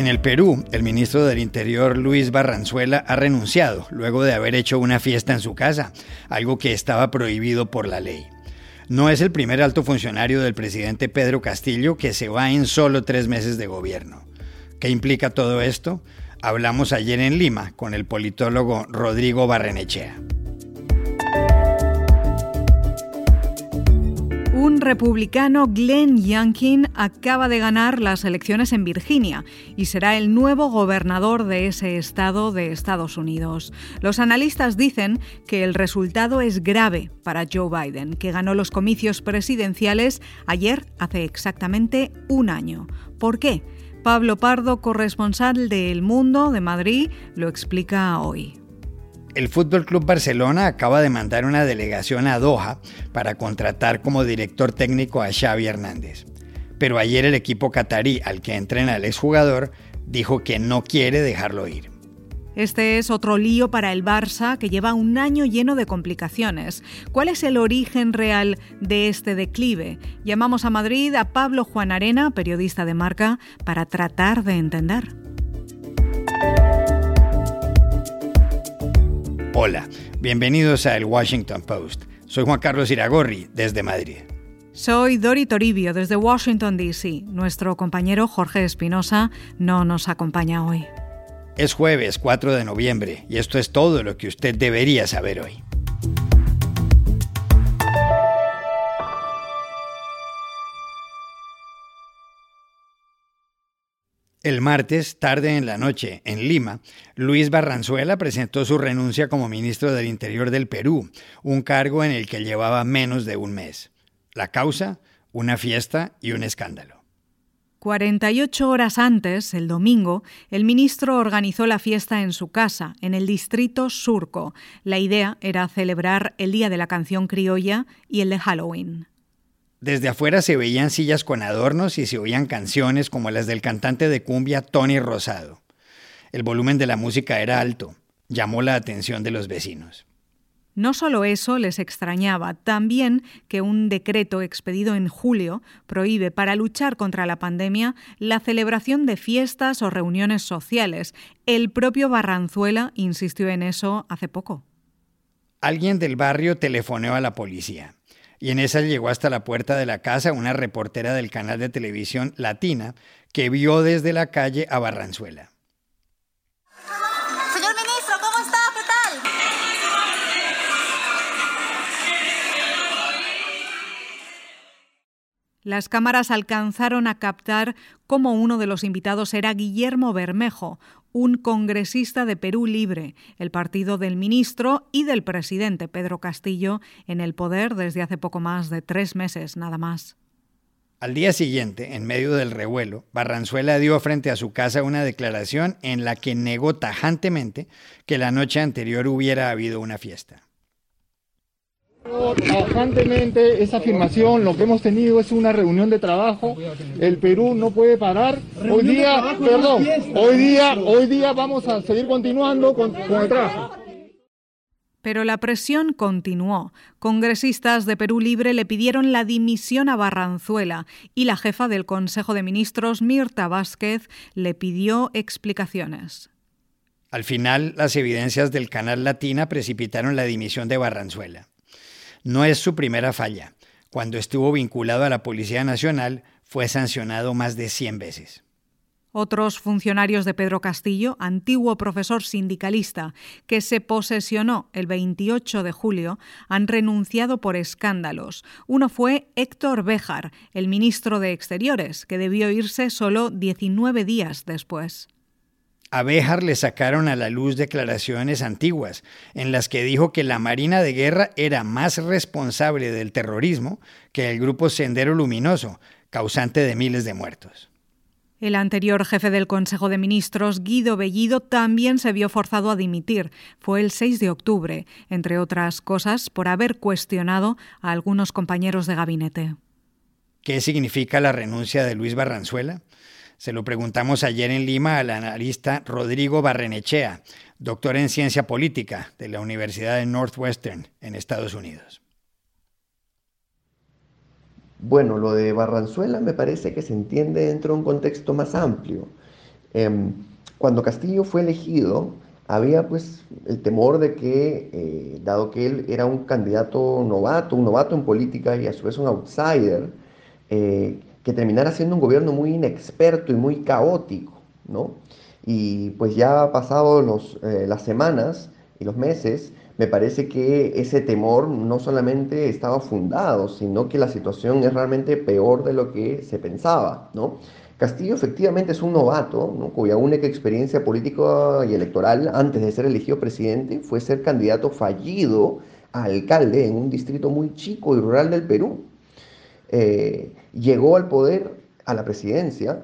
En el Perú, el ministro del Interior, Luis Barranzuela, ha renunciado luego de haber hecho una fiesta en su casa, algo que estaba prohibido por la ley. No es el primer alto funcionario del presidente Pedro Castillo que se va en solo 3 meses de gobierno. ¿Qué implica todo esto? Hablamos ayer en Lima con el politólogo Rodrigo Barrenechea. Un republicano, Glenn Youngkin, acaba de ganar las elecciones en Virginia y será el nuevo gobernador de ese estado de Estados Unidos. Los analistas dicen que el resultado es grave para Joe Biden, que ganó los comicios presidenciales ayer hace exactamente un año. ¿Por qué? Pablo Pardo, corresponsal de El Mundo de Madrid, lo explica hoy. El Fútbol Club Barcelona acaba de mandar una delegación a Doha para contratar como director técnico a Xavi Hernández. Pero ayer el equipo catarí al que entrena el exjugador dijo que no quiere dejarlo ir. Este es otro lío para el Barça, que lleva un año lleno de complicaciones. ¿Cuál es el origen real de este declive? Llamamos a Madrid a Pablo Juan Arena, periodista de Marca, para tratar de entender. Hola, bienvenidos a El Washington Post. Soy Juan Carlos Iragorri, desde Madrid. Soy Dori Toribio, desde Washington, D.C. Nuestro compañero Jorge Espinosa no nos acompaña hoy. Es jueves 4 de noviembre y esto es todo lo que usted debería saber hoy. El martes, tarde en la noche, en Lima, Luis Barranzuela presentó su renuncia como ministro del Interior del Perú, un cargo en el que llevaba menos de un mes. La causa, una fiesta y un escándalo. 48 horas antes, el domingo, el ministro organizó la fiesta en su casa, en el distrito Surco. La idea era celebrar el Día de la Canción Criolla y el de Halloween. Desde afuera se veían sillas con adornos y se oían canciones como las del cantante de cumbia Tony Rosado. El volumen de la música era alto, llamó la atención de los vecinos. No solo eso les extrañaba, también que un decreto expedido en julio prohíbe, para luchar contra la pandemia, la celebración de fiestas o reuniones sociales. El propio Barranzuela insistió en eso hace poco. Alguien del barrio telefoneó a la policía. Y en esa llegó hasta la puerta de la casa una reportera del canal de televisión Latina que vio desde la calle a Barranzuela. Señor ministro, ¿cómo está? ¿Qué tal? Las cámaras alcanzaron a captar cómo uno de los invitados era Guillermo Bermejo, un congresista de Perú Libre, el partido del ministro y del presidente Pedro Castillo, en el poder desde hace poco más de 3 meses, nada más. Al día siguiente, en medio del revuelo, Barranzuela dio frente a su casa una declaración en la que negó tajantemente que la noche anterior hubiera habido una fiesta. Tajantemente esa afirmación, lo que hemos tenido es una reunión de trabajo. El Perú no puede parar. Hoy día vamos a seguir continuando con el trabajo. Pero la presión continuó. Congresistas de Perú Libre le pidieron la dimisión a Barranzuela y la jefa del Consejo de Ministros, Mirta Vázquez, le pidió explicaciones. Al final, las evidencias del canal Latina precipitaron la dimisión de Barranzuela. No es su primera falla. Cuando estuvo vinculado a la Policía Nacional, fue sancionado más de 100 veces. Otros funcionarios de Pedro Castillo, antiguo profesor sindicalista que se posesionó el 28 de julio, han renunciado por escándalos. Uno fue Héctor Béjar, el ministro de Exteriores, que debió irse solo 19 días después. A Béjar le sacaron a la luz declaraciones antiguas en las que dijo que la Marina de Guerra era más responsable del terrorismo que el grupo Sendero Luminoso, causante de miles de muertos. El anterior jefe del Consejo de Ministros, Guido Bellido, también se vio forzado a dimitir. Fue el 6 de octubre, entre otras cosas, por haber cuestionado a algunos compañeros de gabinete. ¿Qué significa la renuncia de Luis Barranzuela? Se lo preguntamos ayer en Lima al analista Rodrigo Barrenechea, doctor en ciencia política de la Universidad de Northwestern en Estados Unidos. Bueno, lo de Barranzuela me parece que se entiende dentro de un contexto más amplio. Cuando Castillo fue elegido, había pues el temor de que, dado que él era un candidato novato, un novato en política y a su vez un outsider, que terminara siendo un gobierno muy inexperto y muy caótico, ¿no? Y pues ya pasados las semanas y los meses, me parece que ese temor no solamente estaba fundado, sino que la situación es realmente peor de lo que se pensaba, ¿no? Castillo efectivamente es un novato, ¿no? Cuya única experiencia política y electoral antes de ser elegido presidente fue ser candidato fallido a alcalde en un distrito muy chico y rural del Perú. Llegó al poder, a la presidencia,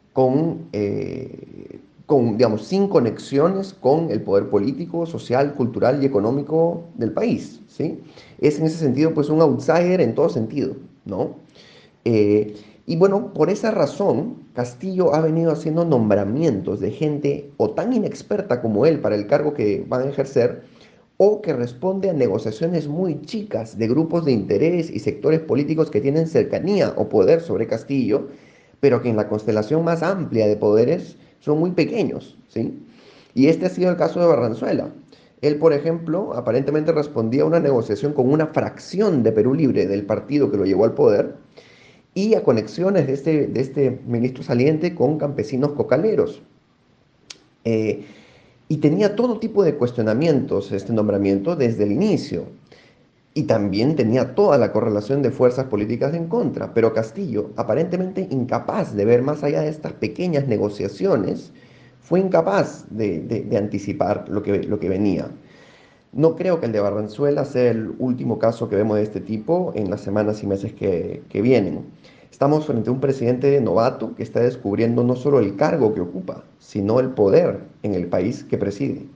digamos, sin conexiones con el poder político, social, cultural y económico del país, ¿sí? Es en ese sentido, pues, un outsider en todo sentido, ¿no? Y bueno, por esa razón, Castillo ha venido haciendo nombramientos de gente o tan inexperta como él para el cargo que van a ejercer, o que responde a negociaciones muy chicas de grupos de interés y sectores políticos que tienen cercanía o poder sobre Castillo, pero que en la constelación más amplia de poderes son muy pequeños, ¿sí? Y este ha sido el caso de Barranzuela. Él, por ejemplo, aparentemente respondía a una negociación con una fracción de Perú Libre del partido que lo llevó al poder y a conexiones de este ministro saliente con campesinos cocaleros. Y tenía todo tipo de cuestionamientos este nombramiento desde el inicio. Y también tenía toda la correlación de fuerzas políticas en contra. Pero Castillo, aparentemente incapaz de ver más allá de estas pequeñas negociaciones, fue incapaz de anticipar lo que venía. No creo que el de Barranzuela sea el último caso que vemos de este tipo en las semanas y meses que vienen. Estamos frente a un presidente novato que está descubriendo no solo el cargo que ocupa, sino el poder en el país que preside.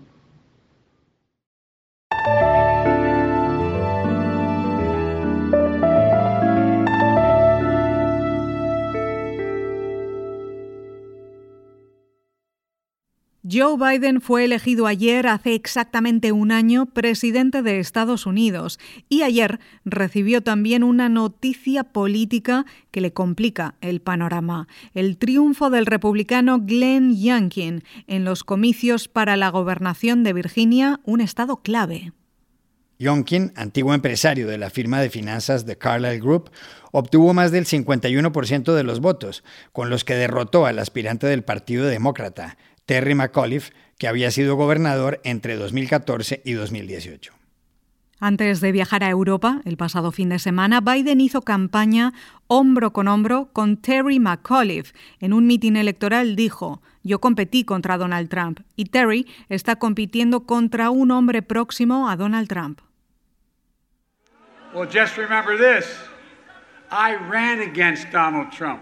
Joe Biden fue elegido ayer, hace exactamente un año, presidente de Estados Unidos, y ayer recibió también una noticia política que le complica el panorama: el triunfo del republicano Glenn Youngkin en los comicios para la gobernación de Virginia, un estado clave. Youngkin, antiguo empresario de la firma de finanzas The Carlyle Group, obtuvo más del 51% de los votos, con los que derrotó al aspirante del Partido Demócrata, Terry McAuliffe, que había sido gobernador entre 2014 y 2018. Antes de viajar a Europa, el pasado fin de semana, Biden hizo campaña hombro con Terry McAuliffe. En un mitin electoral dijo: "Yo competí contra Donald Trump", y Terry está compitiendo contra un hombre próximo a Donald Trump. Well, just remember this. I ran against Donald Trump.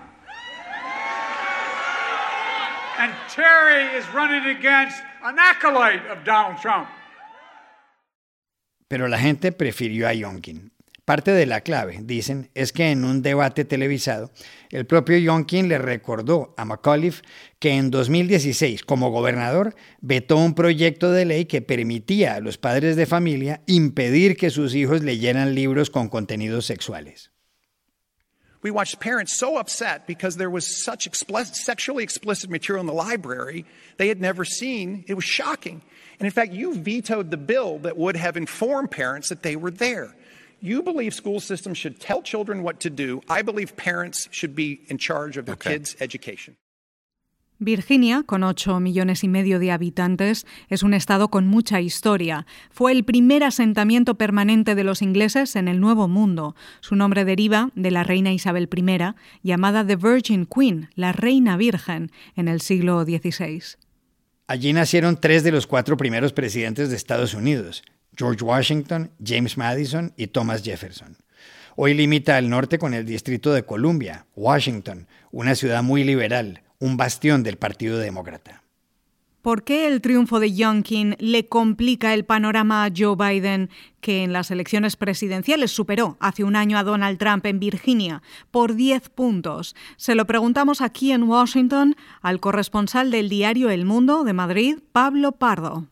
And Terry is running against an acolyte of Donald Trump. Pero la gente prefirió a Youngkin. Parte de la clave, dicen, es que en un debate televisado, el propio Youngkin le recordó a McAuliffe que en 2016, como gobernador, vetó un proyecto de ley que permitía a los padres de familia impedir que sus hijos leyeran libros con contenidos sexuales. We watched parents so upset because there was such sexually explicit material in the library they had never seen. It was shocking. And in fact, you vetoed the bill that would have informed parents that they were there. You believe school systems should tell children what to do. I believe parents should be in charge of their kids' education. Virginia, con 8,5 millones de habitantes, es un estado con mucha historia. Fue el primer asentamiento permanente de los ingleses en el Nuevo Mundo. Su nombre deriva de la reina Isabel I, llamada The Virgin Queen, la reina virgen, en el siglo XVI. Allí nacieron 3 de los 4 primeros presidentes de Estados Unidos: George Washington, James Madison y Thomas Jefferson. Hoy limita al norte con el Distrito de Columbia, Washington, una ciudad muy liberal, un bastión del Partido Demócrata. ¿Por qué el triunfo de Youngkin le complica el panorama a Joe Biden, que en las elecciones presidenciales superó hace un año a Donald Trump en Virginia por 10 puntos? Se lo preguntamos aquí en Washington al corresponsal del diario El Mundo de Madrid, Pablo Pardo.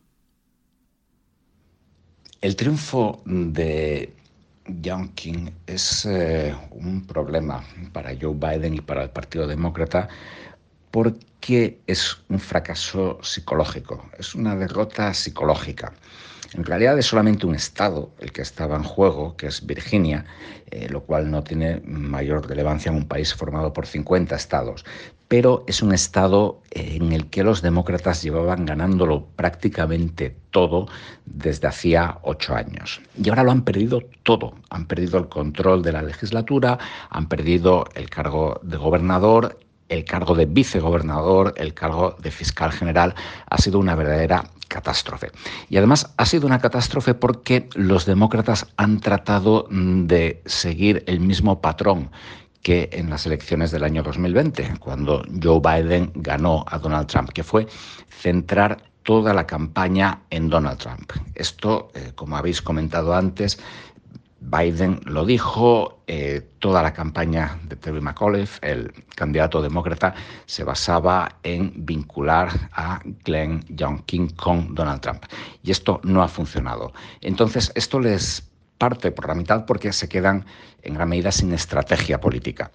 El triunfo de Youngkin es un problema para Joe Biden y para el Partido Demócrata, porque es un fracaso psicológico, es una derrota psicológica. En realidad es solamente un estado el que estaba en juego, que es Virginia, lo cual no tiene mayor relevancia en un país formado por 50 estados. Pero es un estado en el que los demócratas llevaban ganándolo prácticamente todo desde hacía 8 años. Y ahora lo han perdido todo. Han perdido el control de la legislatura, han perdido el cargo de gobernador, el cargo de vicegobernador, el cargo de fiscal general. Ha sido una verdadera catástrofe. Y además ha sido una catástrofe porque los demócratas han tratado de seguir el mismo patrón que en las elecciones del año 2020, cuando Joe Biden ganó a Donald Trump, que fue centrar toda la campaña en Donald Trump. Esto, como habéis comentado antes, Biden lo dijo, toda la campaña de Terry McAuliffe, el candidato demócrata, se basaba en vincular a Glenn Youngkin con Donald Trump. Y esto no ha funcionado. Entonces, esto les parte por la mitad porque se quedan en gran medida sin estrategia política.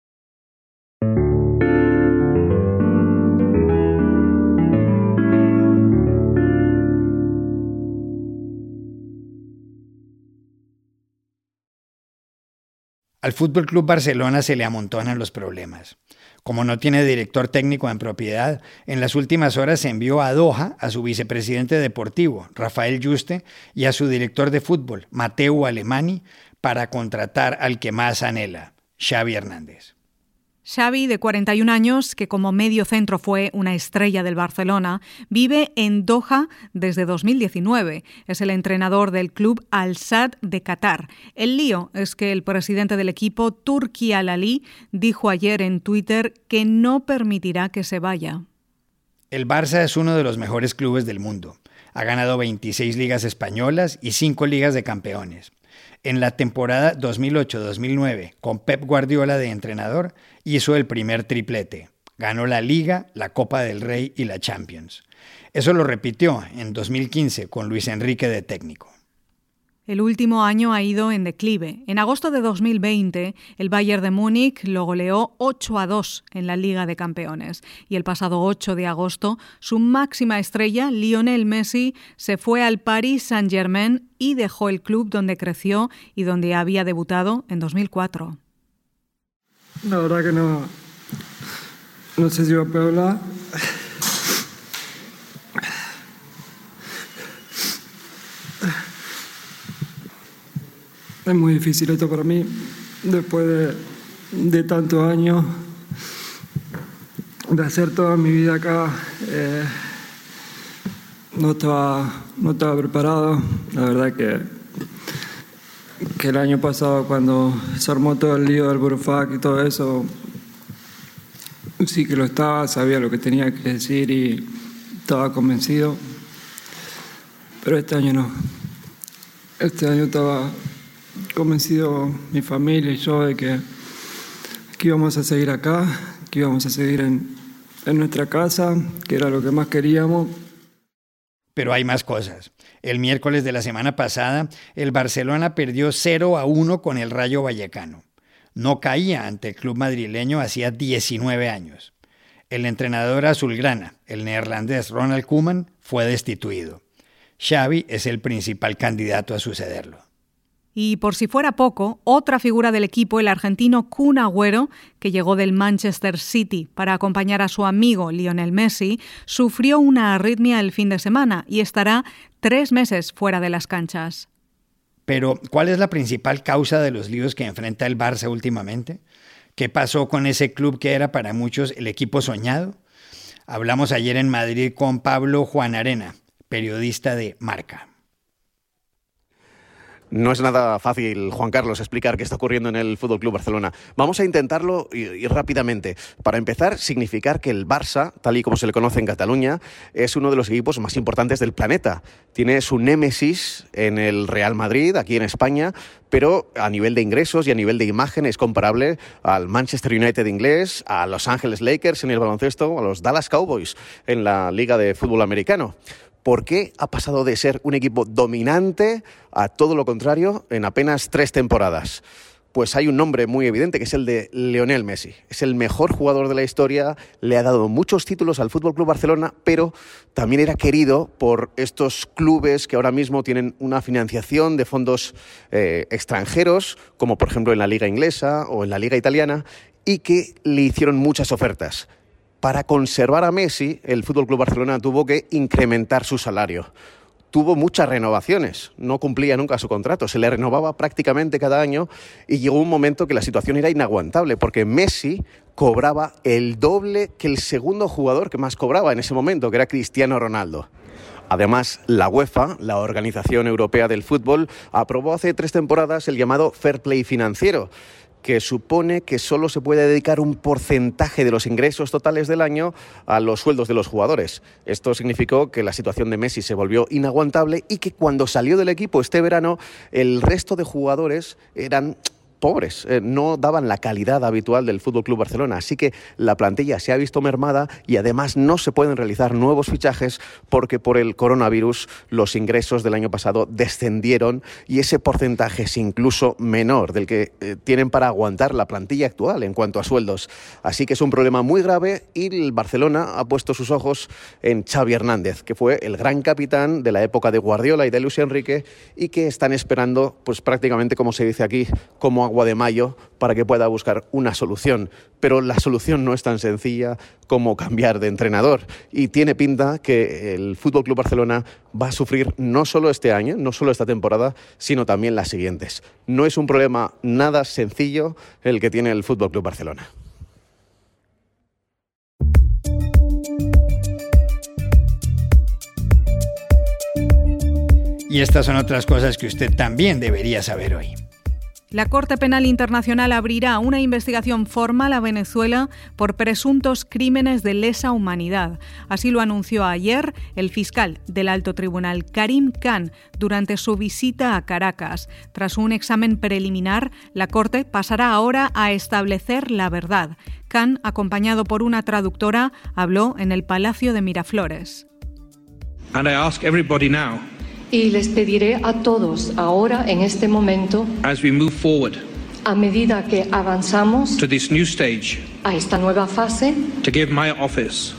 Al Fútbol Club Barcelona se le amontonan los problemas. Como no tiene director técnico en propiedad, en las últimas horas se envió a Doha a su vicepresidente deportivo, Rafael Yuste, y a su director de fútbol, Mateu Alemany, para contratar al que más anhela, Xavi Hernández. Xavi, de 41 años, que como medio centro fue una estrella del Barcelona, vive en Doha desde 2019. Es el entrenador del club Al Sadd de Qatar. El lío es que el presidente del equipo, Turki Al-Ali, dijo ayer en Twitter que no permitirá que se vaya. El Barça es uno de los mejores clubes del mundo. Ha ganado 26 ligas españolas y 5 ligas de campeones. En la temporada 2008-2009, con Pep Guardiola de entrenador, hizo el primer triplete. Ganó la Liga, la Copa del Rey y la Champions. Eso lo repitió en 2015 con Luis Enrique de técnico. El último año ha ido en declive. En agosto de 2020, el Bayern de Múnich lo goleó 8-2 en la Liga de Campeones. Y el pasado 8 de agosto, su máxima estrella, Lionel Messi, se fue al Paris Saint-Germain y dejó el club donde creció y donde había debutado en 2004. La verdad que no sé si va a poder hablar. Es muy difícil esto para mí, después de tantos años, de hacer toda mi vida acá. No estaba preparado. La verdad que el año pasado, cuando se armó todo el lío del Burofax y todo eso, sí que lo estaba, sabía lo que tenía que decir y estaba convencido. Pero este año no. Este año estaba convencido mi familia y yo de que íbamos a seguir acá, que íbamos a seguir en nuestra casa, que era lo que más queríamos. Pero hay más cosas. El miércoles de la semana pasada, el Barcelona perdió 0-1 con el Rayo Vallecano. No caía ante el club madrileño hacía 19 años. El entrenador azulgrana, el neerlandés Ronald Koeman, fue destituido. Xavi es el principal candidato a sucederlo. Y por si fuera poco, otra figura del equipo, el argentino Kun Agüero, que llegó del Manchester City para acompañar a su amigo Lionel Messi, sufrió una arritmia el fin de semana y estará 3 meses fuera de las canchas. Pero, ¿cuál es la principal causa de los líos que enfrenta el Barça últimamente? ¿Qué pasó con ese club que era para muchos el equipo soñado? Hablamos ayer en Madrid con Pablo Juan Arena, periodista de Marca. No es nada fácil, Juan Carlos, explicar qué está ocurriendo en el Fútbol Club Barcelona. Vamos a intentarlo y rápidamente. Para empezar, significar que el Barça, tal y como se le conoce en Cataluña, es uno de los equipos más importantes del planeta. Tiene su némesis en el Real Madrid, aquí en España, pero a nivel de ingresos y a nivel de imagen es comparable al Manchester United inglés, a Los Ángeles Lakers en el baloncesto, a los Dallas Cowboys en la Liga de Fútbol Americano. ¿Por qué ha pasado de ser un equipo dominante a todo lo contrario en apenas 3 temporadas? pues hay un nombre muy evidente, que es el de Lionel Messi. Es el mejor jugador de la historia, le ha dado muchos títulos al FC Barcelona, pero también era querido por estos clubes que ahora mismo tienen una financiación de fondos extranjeros, como por ejemplo en la Liga Inglesa o en la Liga Italiana, y que le hicieron muchas ofertas. Para conservar a Messi, el FC Barcelona tuvo que incrementar su salario. Tuvo muchas renovaciones, no cumplía nunca su contrato, se le renovaba prácticamente cada año y llegó un momento que la situación era inaguantable porque Messi cobraba el doble que el segundo jugador que más cobraba en ese momento, que era Cristiano Ronaldo. Además, la UEFA, la Organización Europea del Fútbol, aprobó hace 3 temporadas el llamado Fair Play financiero, que supone que solo se puede dedicar un porcentaje de los ingresos totales del año a los sueldos de los jugadores. Esto significó que la situación de Messi se volvió inaguantable y que cuando salió del equipo este verano, el resto de jugadores eran pobres, no daban la calidad habitual del FC Barcelona, así que la plantilla se ha visto mermada y además no se pueden realizar nuevos fichajes porque por el coronavirus los ingresos del año pasado descendieron y ese porcentaje es incluso menor del que tienen para aguantar la plantilla actual en cuanto a sueldos. Así que es un problema muy grave y el Barcelona ha puesto sus ojos en Xavi Hernández, que fue el gran capitán de la época de Guardiola y de Luis Enrique y que están esperando, pues prácticamente como se dice aquí, como agua de mayo para que pueda buscar una solución. Pero la solución no es tan sencilla como cambiar de entrenador y tiene pinta que el FC Barcelona va a sufrir no solo este año, no solo esta temporada, sino también las siguientes. No es un problema nada sencillo el que tiene el FC Barcelona. Y estas son otras cosas que usted también debería saber hoy. La Corte Penal Internacional abrirá una investigación formal a Venezuela por presuntos crímenes de lesa humanidad. Así lo anunció ayer el fiscal del Alto Tribunal, Karim Khan, durante su visita a Caracas. Tras un examen preliminar, la Corte pasará ahora a establecer la verdad. Khan, acompañado por una traductora, habló en el Palacio de Miraflores. And I ask everybody now, y les pediré a todos ahora, en este momento, as we move forward, a medida que avanzamos to this new stage, a esta nueva fase, to give my office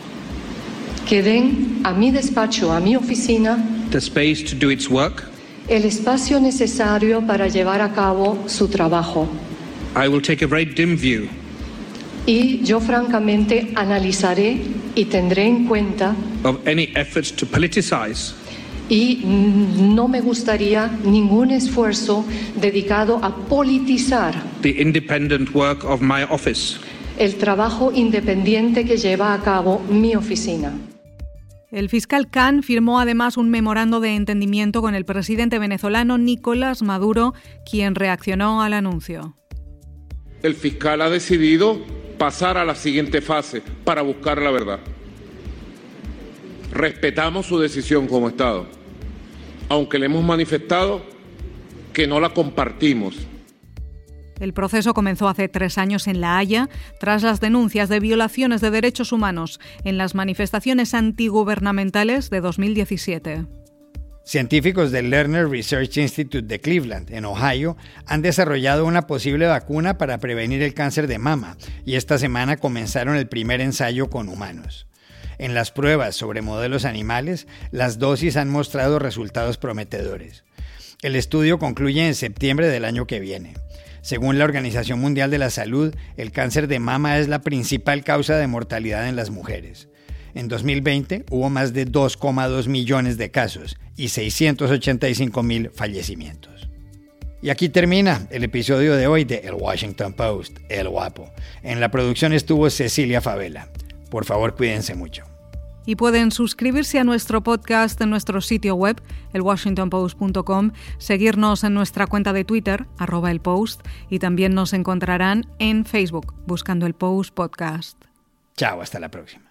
que den a mi despacho, a mi oficina, the space to do its work, el espacio necesario para llevar a cabo su trabajo. I will take a very dim view. Y yo francamente analizaré y tendré en cuenta of any efforts to politicize y no me gustaría ningún esfuerzo dedicado a politizar the independent work of my office. El trabajo independiente que lleva a cabo mi oficina. El fiscal Khan firmó además un memorando de entendimiento con el presidente venezolano Nicolás Maduro, quien reaccionó al anuncio. El fiscal ha decidido pasar a la siguiente fase para buscar la verdad. Respetamos su decisión como Estado, aunque le hemos manifestado que no la compartimos. El proceso comenzó hace 3 años en La Haya, tras las denuncias de violaciones de derechos humanos en las manifestaciones antigubernamentales de 2017. Científicos del Lerner Research Institute de Cleveland, en Ohio, han desarrollado una posible vacuna para prevenir el cáncer de mama y esta semana comenzaron el primer ensayo con humanos. En las pruebas sobre modelos animales, las dosis han mostrado resultados prometedores. El estudio concluye en septiembre del año que viene. Según la Organización Mundial de la Salud, el cáncer de mama es la principal causa de mortalidad en las mujeres. En 2020 hubo más de 2,2 millones de casos y 685,000 fallecimientos. Y aquí termina el episodio de hoy de El Washington Post, El Guapo. En la producción estuvo Cecilia Favela. Por favor, cuídense mucho. Y pueden suscribirse a nuestro podcast en nuestro sitio web, elwashingtonpost.com, seguirnos en nuestra cuenta de Twitter, @elpost, y también nos encontrarán en Facebook, buscando El Post Podcast. Chao, hasta la próxima.